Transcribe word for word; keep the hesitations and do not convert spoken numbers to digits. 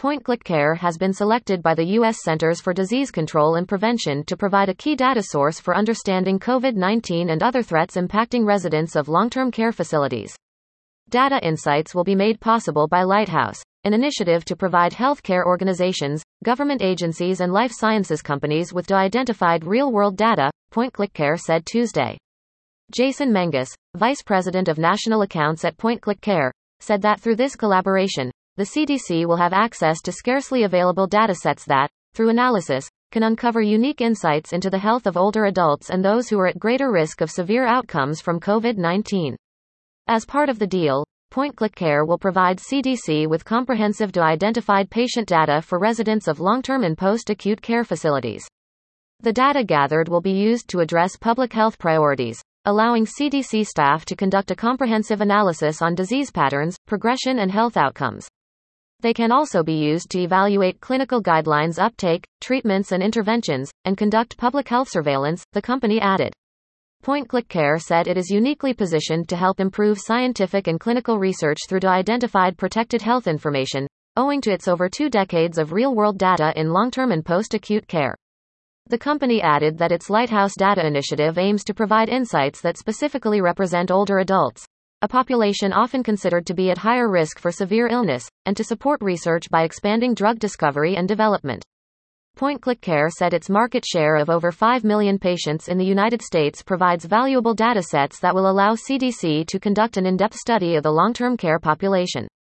Point-Click-Care has been selected by the U S Centers for Disease Control and Prevention to provide a key data source for understanding COVID nineteen and other threats impacting residents of long-term care facilities. Data insights will be made possible by Lighthouse, an initiative to provide healthcare organizations, government agencies and life sciences companies with identified real-world data, Point-Click-Care said Tuesday. Jason Menges, Vice President of National Accounts at Point-Click-Care, said that through this collaboration, the C D C will have access to scarcely available datasets that, through analysis, can uncover unique insights into the health of older adults and those who are at greater risk of severe outcomes from COVID nineteen. As part of the deal, Point-Click-Care will provide C D C with comprehensive de-identified patient data for residents of long-term and post-acute care facilities. The data gathered will be used to address public health priorities, allowing C D C staff to conduct a comprehensive analysis on disease patterns, progression and health outcomes. They can also be used to evaluate clinical guidelines uptake, treatments and interventions, and conduct public health surveillance, the company added. Point-Click-Care said it is uniquely positioned to help improve scientific and clinical research through de-identified protected health information, owing to its over two decades of real-world data in long-term and post-acute care. The company added that its Lighthouse Data initiative aims to provide insights that specifically represent older adults, a population often considered to be at higher risk for severe illness, and to support research by expanding drug discovery and development. Point-Click-Care said its market share of over five million patients in the United States provides valuable datasets that will allow C D C to conduct an in-depth study of the long-term care population.